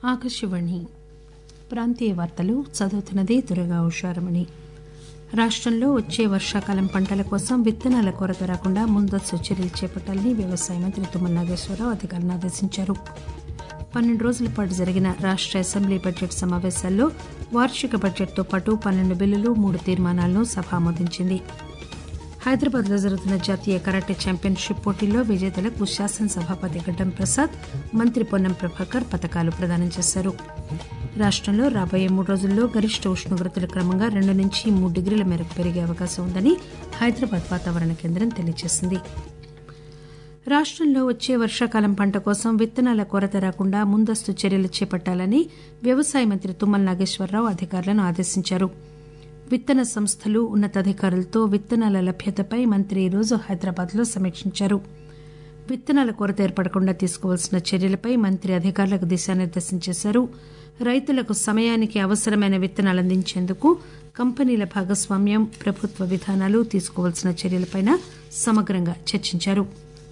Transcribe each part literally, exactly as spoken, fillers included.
ఆకాశవాణి ప్రాంతీయ వార్తలు చదువుతున్నది దుర్గా ఉషారమణి. రాష్టంలో వచ్చే వర్షాకాలం పంటల కోసం విత్తనాల కొరత రాకుండా ముందస్తు చర్యలు చేపట్టాలని వ్యవసాయ మంత్రి తుమ్మల నాగేశ్వరరావు అధికారులను ఆదేశించారు. పన్నెండు రోజుల పాటు జరిగిన రాష్ట అసెంబ్లీ బడ్జెట్ సమావేశాల్లో వార్షిక బడ్జెట్తో పాటు పన్నెండు బిల్లులు మూడు తీర్మానాలను సభ ఆమోదించింది. హైదరాబాద్ లో జరుగుతున్న జాతీయ కరాటే ఛాంపియన్షిప్ పోటీల్లో విజేతలకు శాసనసభాపతి గడ్డం ప్రసాద్, మంత్రి పొన్నం ప్రభాకర్ పతకాలు ప్రదానం చేశారు. రాష్టంలో రాబోయే మూడు రోజుల్లో గరిష్ట ఉష్ణోగ్రతలు క్రమంగా రెండు నుంచి మూడు డిగ్రీల మేరకు పెరిగే అవకాశం ఉందని హైదరాబాద్ వాతావరణ కేంద్రం తెలియజేసింది. రాష్టంలో వచ్చే వర్షాకాలం పంట కోసం విత్తనాల కొరత రాకుండా ముందస్తు చర్యలు చేపట్టాలని వ్యవసాయ మంత్రి తుమ్మల నాగేశ్వరరావు అధికారులను ఆదేశించారు. విత్తన సంస్థలు ఉన్నతాధికారులతో విత్తనాల లభ్యతపై మంత్రి ఈరోజు హైదరాబాద్ లో సమీక్షించారు. విత్తనాల కొరత ఏర్పడకుండా తీసుకోవాల్సిన చర్యలపై మంత్రి అధికారులకు దిశానిర్దేశం చేశారు. రైతులకు సమయానికి అవసరమైన విత్తనాలు అందించేందుకు కంపెనీల భాగస్వామ్యం, ప్రభుత్వ విధానాలు, తీసుకోవాల్సిన చర్యలపై సమగ్రంగా చర్చించారు.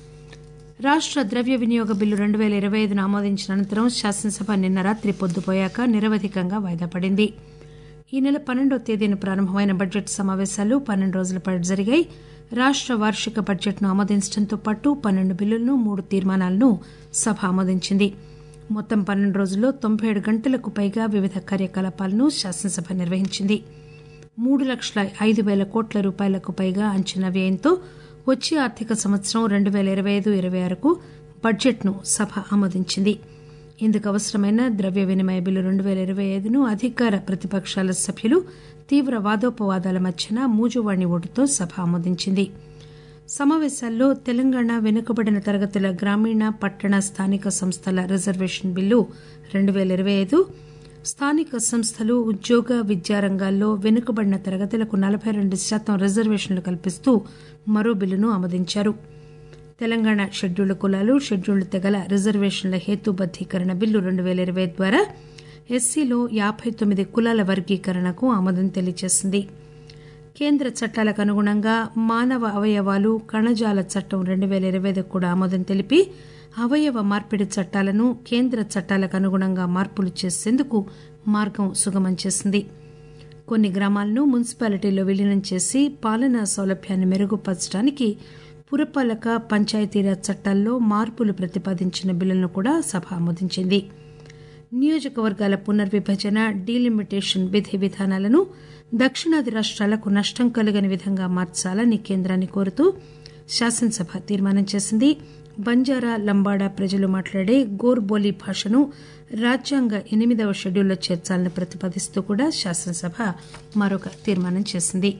రాష్ట ద్రవ్య వినియోగ బిల్లు రెండు పేల ఇరవై ఐదును ఆమోదించిన అనంతరం శాసనసభ నిన్న రాత్రి పొద్దుపోయాక నిరవధికంగా వాయిదా పడింది. ఈ నెల పన్నెండవ తేదీన ప్రారంభమైన బడ్జెట్ సమావేశాలు పన్నెండు రోజుల పాటు జరిగాయి. రాష్ట వార్షిక బడ్జెట్ను ఆమోదించడంతో పాటు పన్నెండు బిల్లులను, మూడు తీర్మానాలను సభ ఆమోదించింది. మొత్తం పన్నెండు రోజుల్లో తొంభై ఏడు గంటలకు పైగా వివిధ కార్యకలాపాలను శాసనసభ నిర్వహించింది. మూడు లక్షల ఐదు పేల కోట్ల రూపాయలకు పైగా అంచనా వ్యయంతో వచ్చే ఆర్థిక సంవత్సరం రెండు పేల ఇరవై ఐదు ఇరవై ఆరుకు బడ్జెట్ను సభ ఆమోదించింది. ఇందుకు అవసరమైన ద్రవ్య వినిమయ బిల్లు రెండు పేల ఇరవై ఐదును అధికార ప్రతిపక్షాల సభ్యులు తీవ్ర వాదోపవాదాల మధ్యన మూజువాణి ఓటుతో సభ ఆమోదించింది. సమావేశాల్లో తెలంగాణ వెనుకబడిన తరగతుల గ్రామీణ, పట్టణ, స్థానిక సంస్థల రిజర్వేషన్ బిల్లు రెండు పేల ఇరవై ఐదు, స్థానిక సంస్థలు, ఉద్యోగ, విద్యారంగాల్లో వెనుకబడిన తరగతులకు నలబై రెండు శాతం రిజర్వేషన్లు కల్పిస్తూ మరో బిల్లును ఆమోదించారు. తెలంగాణ షెడ్యూల్డ్ కులాలు, షెడ్యూల్డ్ తెగల రిజర్వేషన్ల హేతుబద్దీకరణ బిల్లు రెండు పేల ఇరవై ద్వారా ఎస్సీలో యాబై తొమ్మిది కులాల వర్గీకరణకు ఆమోదం తెలియజేసింది. కేంద్ర చట్టాలకు అనుగుణంగా మానవ అవయవాలు, కణజాల చట్టం రెండు పేల ఇరవై ఐదుకు కూడా ఆమోదం తెలిపి అవయవ మార్పిడి చట్టాలను కేంద్ర చట్టాలకు అనుగుణంగా మార్పులు చేసేందుకు మార్గం సుగమం చేసింది. కొన్ని గ్రామాలను మున్సిపాలిటీల్లో విలీనం చేసి పాలనా సౌలభ్యాన్ని మెరుగుపరచడానికి పురపాలక, పంచాయతీరాజ్ చట్టాల్లో మార్పులు ప్రతిపాదించిన బిల్లులను కూడా సభ ఆమోదించింది. నియోజకవర్గాల పునర్విభజన, డీలిమిటేషన్ విధి విధానాలను దక్షిణాది రాష్ట్రాలకు నష్టం కలుగని విధంగా మార్చాలని కేంద్రాన్ని కోరుతూ శాసనసభ తీర్మానం చేసింది. బంజారా, లంబాడా ప్రజలు మాట్లాడే గోర్బోలీ భాషను రాజ్యాంగ ఎనిమిదవ షెడ్యూల్లో చేర్చాలని ప్రతిపాదిస్తూ కూడా శాసనసభ మరొక తీర్మానం చేసింది.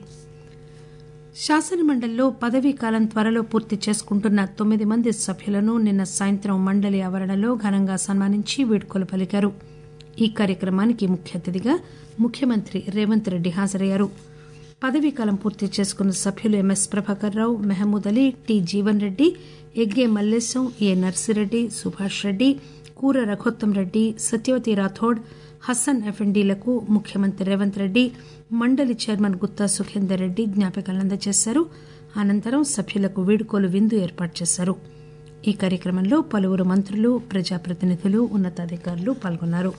శాసనమండలిలో పదవీ కాలం త్వరలో పూర్తి చేసుకుంటున్న తొమ్మిది మంది సభ్యులను నిన్న సాయంత్రం మండలి ఆవరణలో ఘనంగా సన్మానించి వీడ్కోలు పలికారు. ఈ కార్యక్రమానికి ముఖ్య అతిథిగా ముఖ్యమంత్రి రేవంత్ రెడ్డి హాజరయ్యారు. పదవీకాలం పూర్తి చేసుకున్న సభ్యులు MS Prabhakar Rao, Mehmood Ali, T Jeevan Reddy, Egge Mallesham, A Narsireddy, Subhash Reddy, Koora Raghotham Reddy, Satyavathi Rathod, Hasan ఎఫెండీలకు ముఖ్యమంత్రి రేవంత్ రెడ్డి, మండలి చైర్మన్ గుత్తా సుఖేందర్ రెడ్డి జ్ఞాపికలను అందజేశారు. అనంతరం సభ్యులకు వీడ్కోలు విందు ఏర్పాటు చేశారు. ఈ కార్యక్రమంలో పలువురు మంత్రులు, ప్రజాప్రతినిధులు, ఉన్నతాధికారులు పాల్గొన్నారు.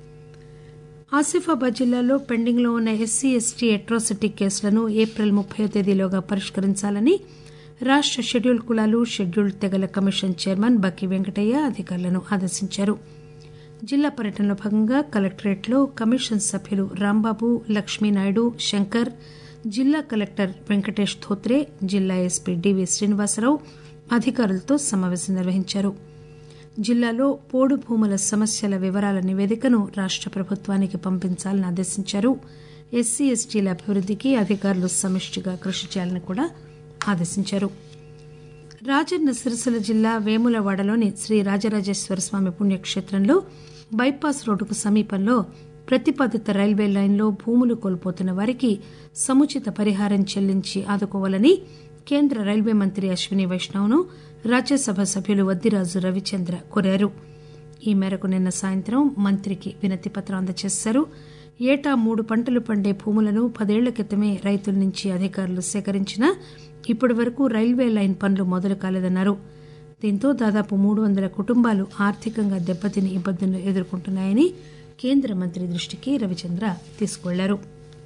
ఆసిఫాబాద్ జిల్లాలో పెండింగ్ లో ఉన్న ఎస్సీ, ఎస్టీ అట్రాసిటీ కేసులను ఏప్రిల్ ముప్పై తేదీలోగా పరిష్కరించాలని రాష్ట షెడ్యూల్డ్ కులాలు, షెడ్యూల్డ్ తెగల కమిషన్ చైర్మన్ బక్కి వెంకటయ్య అధికారులను ఆదేశించారు. జిల్లా పర్యటనలో భాగంగా కలెక్టరేట్లో కమిషన్ సభ్యులు రాంబాబు, లక్ష్మీనాయుడు, శంకర్, జిల్లా కలెక్టర్ వెంకటేష్ ధోత్రే, జిల్లా ఎస్పీ డివి శ్రీనివాసరావు అధికారులతో సమావేశం నిర్వహించారు. జిల్లాలో పోడు భూముల సమస్యల వివరాల నివేదికను రాష్ట ప్రభుత్వానికి పంపించాలని ఆదేశించారు. ఎస్సీ, ఎస్టీల అభివృద్దికి అధికారులు సమిష్టిగా కృషి చేయాలని కూడా ఆదేశించారు. రాజన్న సిరిసిల్ల జిల్లా వేములవాడలోని శ్రీ రాజరాజేశ్వర స్వామి పుణ్యక్షేత్రంలో బైపాస్ రోడ్డుకు సమీపంలో ప్రతిపాదిత రైల్వే లైన్లో భూములు కోల్పోతున్న వారికి సముచిత పరిహారం చెల్లించి ఆదుకోవాలని కేంద్ర రైల్వే మంత్రి అశ్విని వైష్ణవ్ను రాజ్యసభ సభ్యులు వద్దిరాజు రవిచంద్ర కోరారు. ఈ మేరకు నిన్న సాయంత్రం మంత్రికి వినతి పత్రం అందజేశారు. ఏటా మూడు పంటలు పండే భూములను పదేళ్ల క్రితమే రైతుల నుంచి అధికారులు సేకరించినా ఇప్పటి వరకు రైల్వే లైన్ పనులు మొదలు కాలేదన్నారు. దీంతో దాదాపు మూడు వందల కుటుంబాలు ఆర్థికంగా దెబ్బతిని ఇబ్బందులు ఎదుర్కొంటున్నాయని కేంద్ర మంత్రి దృష్టికి రవిచంద్ర తీసుకువెళ్లారు.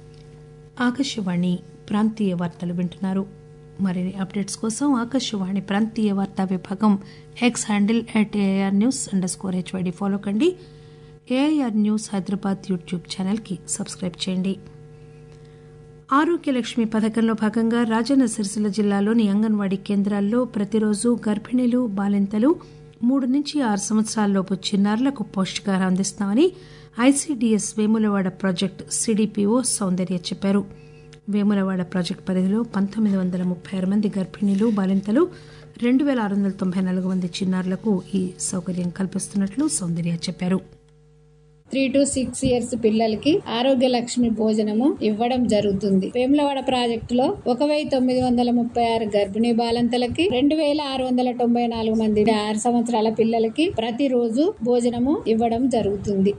ఆకాశవాణి ప్రాంతీయ వార్తలు వింటున్నారు. మరిన్ని అప్డేట్స్ కోసం ఆకాశవాణి ప్రాంతీయ వార్తా విభాగం X handle at AIR news under score HYD follow కండి. ఏఐఆర్ న్యూస్ హైదరాబాద్ యూట్యూబ్ ఛానల్కి సబ్స్క్రైబ్ చేయండి. ఆరోగ్యలక్ష్మి పథకంలో భాగంగా రాజన్న సిరిసిల్ల జిల్లాలోని అంగన్వాడీ కేంద్రాల్లో ప్రతిరోజు గర్భిణీలు, బాలింతలు, మూడు నుంచి ఆరు సంవత్సరాలలోపు చిన్నారులకు పౌష్టికాహారం అందిస్తామని ICDS Vemulawada project CDPO Soundarya చెప్పారు. వేములవాడ ప్రాజెక్టు పరిధిలో పంతొమ్మిది వందల ముప్పై ఆరు మంది గర్భిణీలు, బాలింతలు, రెండు పేల ఆరు వందల తొంభై నాలుగు మంది చిన్నారులకు ఈ సౌకర్యం కల్పిస్తున్నట్లు సౌందర్య చెప్పారు. త్రీ టు సిక్స్ ఇయర్స్ పిల్లలకి ఆరోగ్య లక్ష్మి భోజనము ఇవ్వడం జరుగుతుంది. వేములవాడ ప్రాజెక్టులో ఒక వెయ్యి తొమ్మిది వందల ముప్పై ఆరు గర్భిణీ బాలంతలకి, రెండు వేల ఆరు వందల తొంభై నాలుగు మంది ఆరు సంవత్సరాల పిల్లలకి ప్రతిరోజు భోజనము ఇవ్వడం జరుగుతుంది.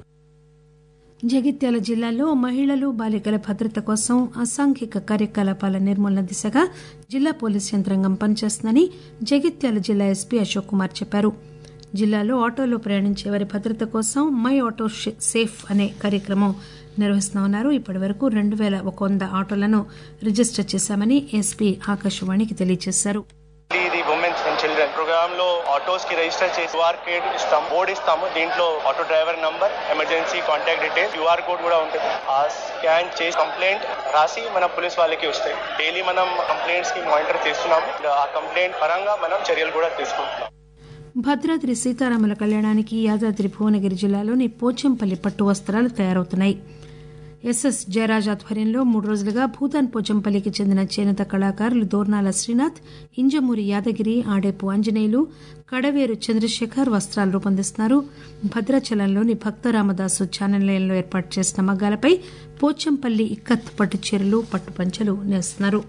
జగిత్యాల జిల్లాలో మహిళలు, బాలికల భద్రత కోసం అసాంఘిక కార్యకలాపాల నిర్మూలన దిశగా జిల్లా పోలీసు యంత్రాంగం పనిచేస్తుందని జగిత్యాల జిల్లా ఎస్పీ అశోక్ కుమార్ చెప్పారు. జిల్లాలో ఆటోలో ప్రయాణించే వారి భద్రత కోసం మై ఆటో సేఫ్ అనే కార్యక్రమం నిర్వహిస్తున్నామన్నారు. ఇప్పటి వరకు రెండు వేల ఒక వంద ఆటోలను రిజిస్టర్ చేశామని ఎస్పీ ఆకాశవాణికి తెలియజేశారు. ఉమెన్స్ అండ్ చిల్డ్రన్ ప్రోగ్రామ్ లో ఆటోస్ కి రిజిస్టర్ చేసి క్యూఆర్ కోడ్ ఇస్తాం, బోర్డు ఇస్తాము. దీంట్లో auto driver number, emergency contact details, QR code కూడా ఉంటుంది. ఆ స్కాన్ చేసి కంప్లైంట్ రాసి మన పోలీస్ వాళ్ళకి వస్తాయి. డైలీ మనం కంప్లైంట్స్ కి మానిటర్ చేస్తున్నాము. ఆ కంప్లైంట్ పరంగా మనం చర్యలు కూడా తీసుకుంటున్నాం. భద్రాద్రి సీతారాముల కళ్యాణానికి యాదాద్రి భువనగిరి జిల్లాలోని పోచంపల్లి పట్టు వస్త్రాలు తయారవుతున్నాయి. ఎస్ఎస్ జయరాజ్ ఆధ్వర్యంలో మూడు రోజులుగా భూతాన్ పోచంపల్లికి చెందిన చేనేత కళాకారులు దోర్నాల శ్రీనాథ్, ఇంజమూరి యాదగిరి, ఆడేపు ఆంజనేయులు, కడవేరు చంద్రశేఖర్ వస్త్రాలు రూపొందిస్తున్నారు. భద్రాచలంలోని భక్తరామదాసు ఛానలయంలో ఏర్పాటు చేసిన మగ్గాలపై పోచంపల్లి ఇక్కత్ పట్టు చీరలు, పట్టు పంచలు నేస్తున్నారు.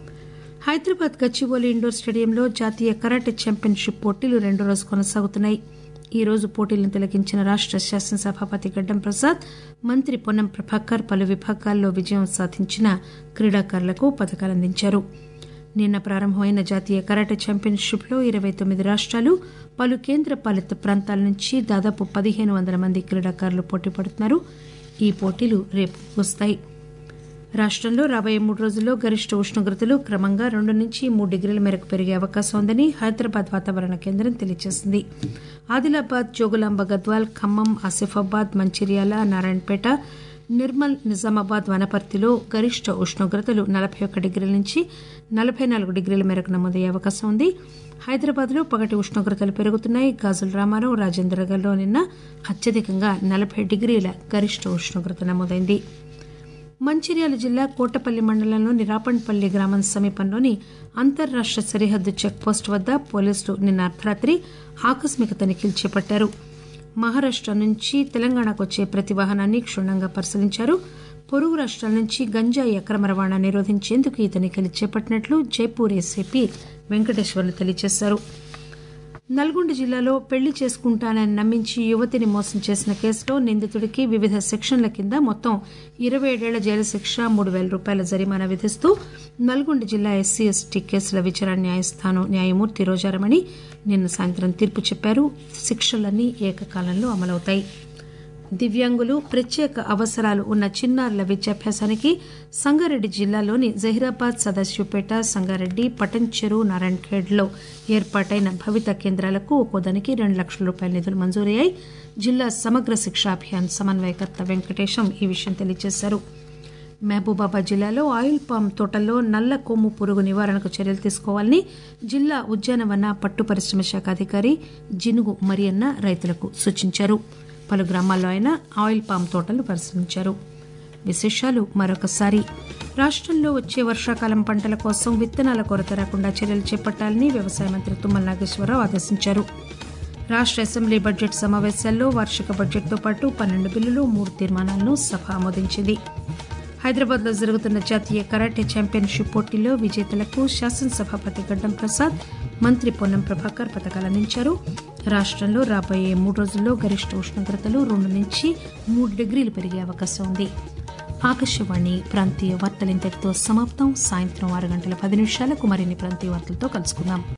హైదరాబాద్ గచ్చిబౌలి ఇండోర్ స్టేడియంలో జాతీయ కరాటే ఛాంపియన్షిప్ పోటీలు రెండో రోజు కొనసాగుతున్నాయి. ఈ రోజు పోటీలను తిలకించిన రాష్ట శాసనసభాపతి గడ్డం ప్రసాద్, మంత్రి పొన్నం ప్రభాకర్ పలు విభాగాల్లో విజయం సాధించిన క్రీడాకారులకు పతకాలందించారు. నిన్న ప్రారంభమైన జాతీయ కరాటే ఛాంపియన్షిప్ లో ఇరవై తొమ్మిది రాష్టాలు, పలు కేంద్ర పాలిత ప్రాంతాల నుంచి దాదాపు పదిహేను వందల మంది క్రీడాకారులు పోటీ పడుతున్నారు. ఈ పోటీలు రేపు ముగుస్తాయి. రాష్టంలో రాబోయే మూడు రోజుల్లో గరిష్ట ఉష్ణోగ్రతలు క్రమంగా రెండు నుంచి మూడు డిగ్రీల మేరకు పెరిగే అవకాశం ఉందని హైదరాబాద్ వాతావరణ కేంద్రం తెలియజేసింది. ఆదిలాబాద్, జోగులాంబ గద్వాల్, ఖమ్మం, ఆసిఫాబాద్, మంచిర్యాల, నారాయణపేట, నిర్మల్, నిజామాబాద్, వనపర్తిలో గరిష్ట ఉష్ణోగ్రతలు నలభై ఒక్క డిగ్రీల నుంచి నలభై నాలుగు డిగ్రీల మేరకు నమోదయ్యే అవకాశం ఉంది. హైదరాబాద్ లో పగటి ఉష్ణోగ్రతలు పెరుగుతున్నాయి. గాజుల రామారావు, రాజేంద్రనగర్లో నిన్న అత్యధికంగా నలభై డిగ్రీల గరిష్ట ఉష్ణోగ్రత నమోదైంది. మంచిర్యాల జిల్లా కోటపల్లి మండలంలోని రాపండ్పల్లి గ్రామం సమీపంలోని అంతర్రాష్ట సరిహద్దు చెక్పోస్టు వద్ద పోలీసులు నిన్న అర్ధరాత్రి ఆకస్మిక తనిఖీలు చేపట్టారు. మహారాష్ట నుంచి తెలంగాణకు వచ్చే ప్రతి వాహనాన్ని క్షుణ్ణంగా పరిశీలించారు. పొరుగు రాష్ట్రాల నుంచి గంజాయి అక్రమ రవాణా నిరోధించేందుకు ఈ తనిఖీలు చేపట్టినట్లు జైపూర్ ఏసీపీ వెంకటేశ్వర్లు తెలియజేశారు. నల్గొండ జిల్లాలో పెళ్లి చేసుకుంటానని నమ్మించి యువతిని మోసం చేసిన కేసులో నిందితుడికి వివిధ సెక్షన్ల కింద మొత్తం ఇరవై ఏడేళ్ల జైలు శిక్ష, మూడు వేల రూపాయల జరిమానా విధిస్తూ నల్గొండ జిల్లా ఎస్సీ ఎస్టీ కేసుల విచారణ న్యాయస్థానం న్యాయమూర్తి రోజారమణి నిన్న సాయంత్రం తీర్పు చెప్పారు. శిక్షలన్నీ ఏకకాలంలో అమలవుతాయి. దివ్యాంగులు, ప్రత్యేక అవసరాలు ఉన్న చిన్నారుల విద్యాభ్యాసానికి సంగారెడ్డి జిల్లాలోని జహీరాబాద్, సదాశివపేట, సంగారెడ్డి, పటంచెరు, నారాయణఖేడ్లో ఏర్పాటైన భవిత కేంద్రాలకు ఒక్కోదానికి రెండు లక్షల రూపాయల నిధులు మంజూరయ్యాయి. జిల్లా సమగ్ర శిక్షా అభియాన్ సమన్వయకర్త వెంకటేశం ఈ విషయం తెలియజేశారు. మహబూబాబాద్ జిల్లాలో ఆయిల్ పామ్ తోటల్లో నల్ల కొమ్ము పురుగు నివారణకు చర్యలు తీసుకోవాలని జిల్లా ఉద్యానవన పట్టు పరిశ్రమ శాఖ అధికారి జినుగు మరియన్న రైతులకు సూచించారు. పలు గ్రామాల్లో ఆయన ఆయిల్ పామ్ తోటలు పరిశీలించారు. విశేషాలు మరొకసారి. రాష్టంలో వచ్చే వర్షాకాలం పంటల కోసం విత్తనాల కొరత రాకుండా చర్యలు చేపట్టాలని వ్యవసాయ మంత్రి తుమ్మల నాగేశ్వరరావు ఆదేశించారు. రాష్ట అసెంబ్లీ బడ్జెట్ సమావేశాల్లో వార్షిక బడ్జెట్తో పాటు పన్నెండు బిల్లులు, మూడు తీర్మానాలను సభ ఆమోదించింది. హైదరాబాద్ లో జరుగుతున్న జాతీయ కరాటే ఛాంపియన్షిప్ పోటీల్లో విజేతలకు శాసనసభాపతి గడ్డం ప్రసాద్, మంత్రి పొన్నం ప్రభాకర్ పతకాలందించారు. రాష్టంలో రాబోయే మూడు రోజుల్లో గరిష్ట ఉష్ణోగ్రతలు రెండు నుంచి మూడు డిగ్రీలు పెరిగే అవకాశం ఉంది. ఆకాశవాణి ప్రాంతీయ వార్తలు ఇంతటితో సమాప్తం. సాయంత్రం ఆరు గంటల పది నిమిషాలకు మరిన్ని ప్రాంతీయ వార్తలతో కలుసుకుందాం.